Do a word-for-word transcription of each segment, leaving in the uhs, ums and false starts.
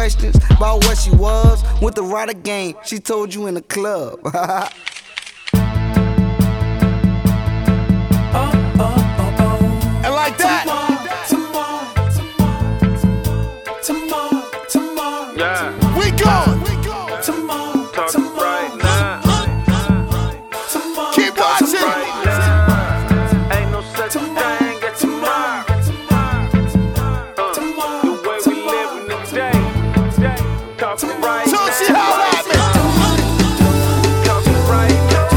questions about what she was. Went to ride a game, she told you in the club. And like that, tomorrow, tomorrow, tomorrow, yeah, we gone. tomorrow, Talk tomorrow, right now. tomorrow, Keep watching. tomorrow, Now. Ain't no such tomorrow, thing as tomorrow. Uh, tomorrow, the way we live in the day. Talk right So now. she holla at me. Talk right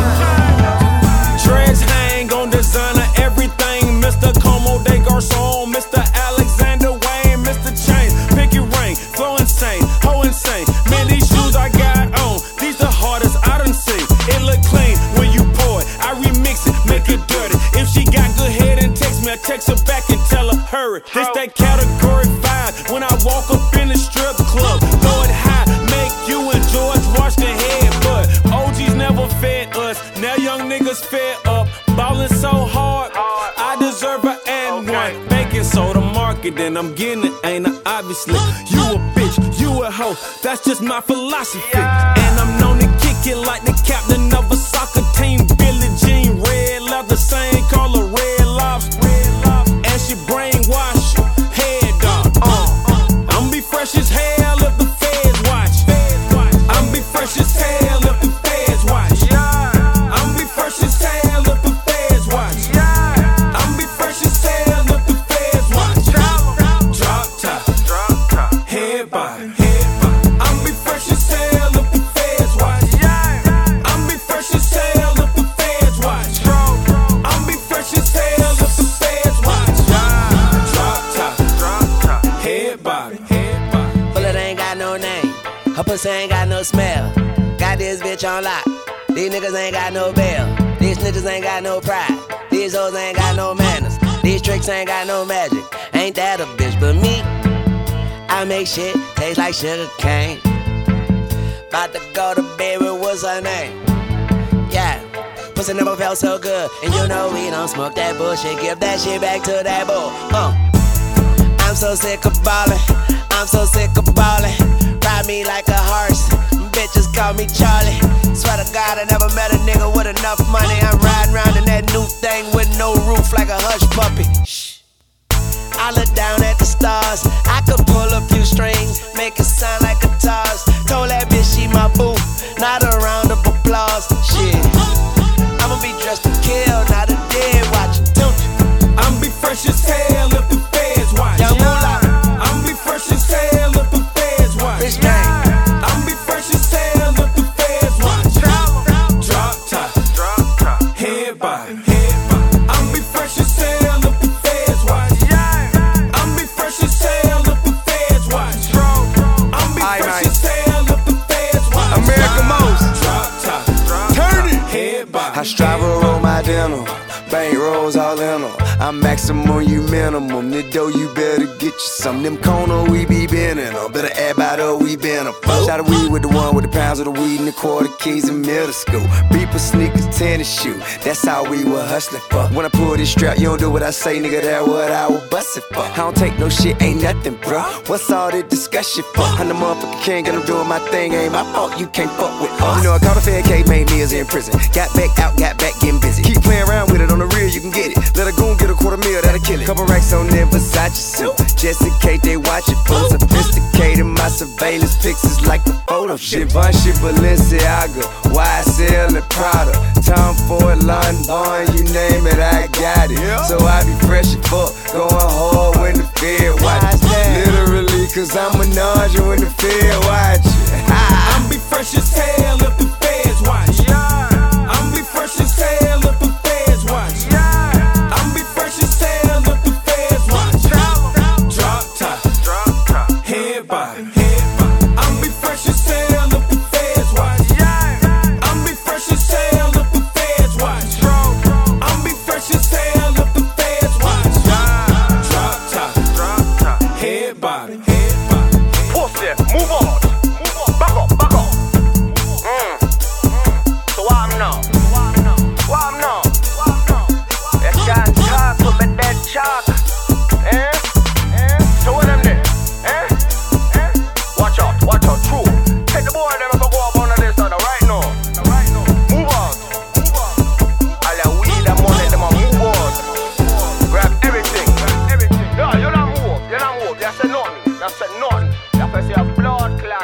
now. Dreads hang on designer everything. Mister Como de Garçon, Mister Alexander Wayne, Mister Chains, Pinky Ring, flow insane, ho insane. Man, these shoes I got on, these the hardest I done seen. It look clean when you pour it, I remix it, make it dirty. If she got good head and text me, I text her back and tell her hurry. This that category five when I walk up in the strip club. Throw it high, make you and George wash their head. But O Gs never fed us, now young niggas fed up. Ballin' so hard, I deserve an and Okay. one. Baking soda market, and I'm getting it, ain't I? Obviously, you a bitch, you a hoe. That's just my philosophy. And I'm known to kick it like the captain of a soccer team. Billie Jean, red leather, same color, red lobster. And she brainwash you, head dog. Uh, I'm be fresh as hell if the feds watch. I'm be fresh as hell if the feds watch. I'm be fresh as hell if the feds watch. I'm be fresh as hell if the feds watch. Drop top, Drop top. head body, head body. I'm be fresh as hell if the feds watch. I'm be fresh as hell if the feds watch. I'm be fresh as hell if the feds watch. Drop top, Drop top. head body, head body. Bullet ain't got no name, her pussy ain't got no smell. Got this bitch on lock, these niggas ain't got no bail. These niggas ain't got no pride, these hoes ain't got no manners. These tricks ain't got no magic, ain't that a bitch but me? I make shit taste like sugar cane. About to go to bed with what's her name? Yeah, pussy never felt so good, and you know we don't smoke that bullshit. Give that shit back to that bull. Uh. I'm so sick of ballin', I'm so sick of ballin'. Ride me like a horse, bitches call me Charlie. Swear to God I never met a nigga with enough money. I'm riding around in that new thing with no roof like a hush puppy. Shh. I look down at the stars, I could pull a few strings, make it sound like guitars. Told that bitch she my boo, not a round of applause. Shit, I'ma be dressed to kill, not a dead watching. Don't you? I'm be fresh as hell if the feds watch. Young Moolah, I'm be fresh as hell if the feds watch. Rich gang. I'm be fresh as hell if the feds watch. Drop top, Drop top. head body, head body. I'm be fresh as hell if the feds watch. I'm be fresh as hell if the feds watch. I'm be Aye, fresh nice. as hell if the feds watch. American most. Drop top, Turn it. head body. I strive to roll my denim, bank rolls all in them. I'm maximum, you minimum. The dough, you better get you some. Them corner, we be bending them. Better add by the we been a Shot of weed with the one with the pounds of the weed and the quarter keys in middle school. Beeper sneakers, tennis shoe. That's how we were hustling for. When I pull this strap, you don't do what I say, nigga. That what I was bustin' for. I don't take no shit, ain't nothing, bro. What's all the discussion for? I'm the motherfucking king, and I'm doing my thing. Ain't my fault, you can't fuck with us. You know I caught a fed K, made meals in prison. Got back out, got back getting busy. Keep playing around with it on the real, you can get it. Let a goon get a quarter meal, that'll kill it. Couple racks on their Versace suit, just in case they watch it. Full sophisticated, my surveillance pictures like a photo shit. Givenchy, Balenciaga, Y S L and Prada, Tom Ford, London Bond, you name it, I got it. So I be fresh as fuck, going hard when the Fed watch. Literally, cause I'm a nausea when the Fed watch. I'm be fresh as hell if the feds watch. I'm be fresh as hell if the feds watch. I'm be fresh as hell if the feds watch. Drop top, Drop top. head body, head body. I'm be fresh as hell if the feds watch. I'm be fresh as hell if the feds watch. I'm be fresh as hell if the feds watch. Drop top, Drop top. head body, head body. Pussy, move on. Move on. Back up, back up. Mm. So what I'm now? What I'm now? What I'm now? That shot talk, put me that chalk.